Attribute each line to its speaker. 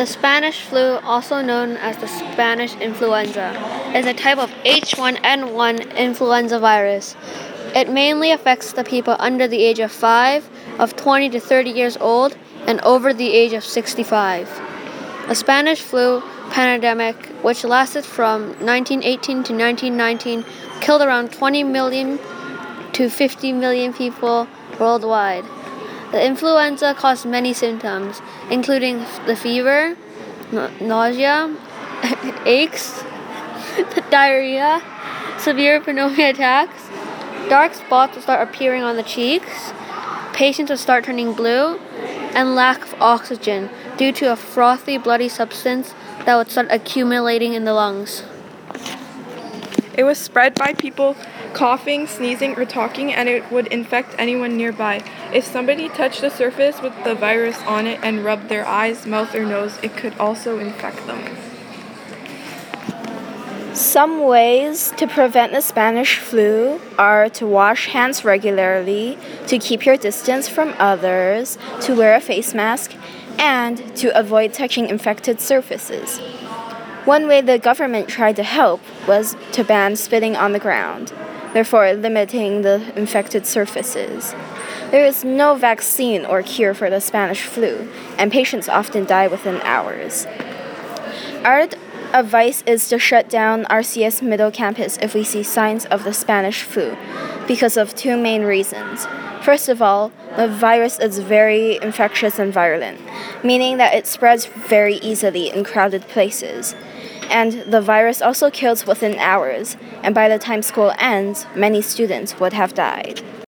Speaker 1: The Spanish flu, also known as the Spanish influenza, is a type of H1N1 influenza virus. It mainly affects the people under the age of 5, of 20 to 30 years old, and over the age of 65. The Spanish flu pandemic, which lasted from 1918 to 1919, killed around 20 million to 50 million people worldwide. The influenza caused many symptoms, including the fever, nausea, aches, diarrhea, severe pneumonia attacks. Dark spots would start appearing on the cheeks, patients would start turning blue, and lack of oxygen due to a frothy, bloody substance that would start accumulating in the lungs.
Speaker 2: It was spread by people coughing, sneezing, or talking, and it would infect anyone nearby. If somebody touched a surface with the virus on it and rubbed their eyes, mouth, or nose, it could also infect them.
Speaker 3: Some ways to prevent the Spanish flu are to wash hands regularly, to keep your distance from others, to wear a face mask, and to avoid touching infected surfaces. One way the government tried to help was to ban spitting on the ground, therefore limiting the infected surfaces. There is no vaccine or cure for the Spanish flu, and patients often die within hours. Our advice is to shut down RCS Middle Campus if we see signs of the Spanish flu, because of two main reasons. First of all, the virus is very infectious and virulent, meaning that it spreads very easily in crowded places. And the virus also kills within hours, and by the time school ends, many students would have died.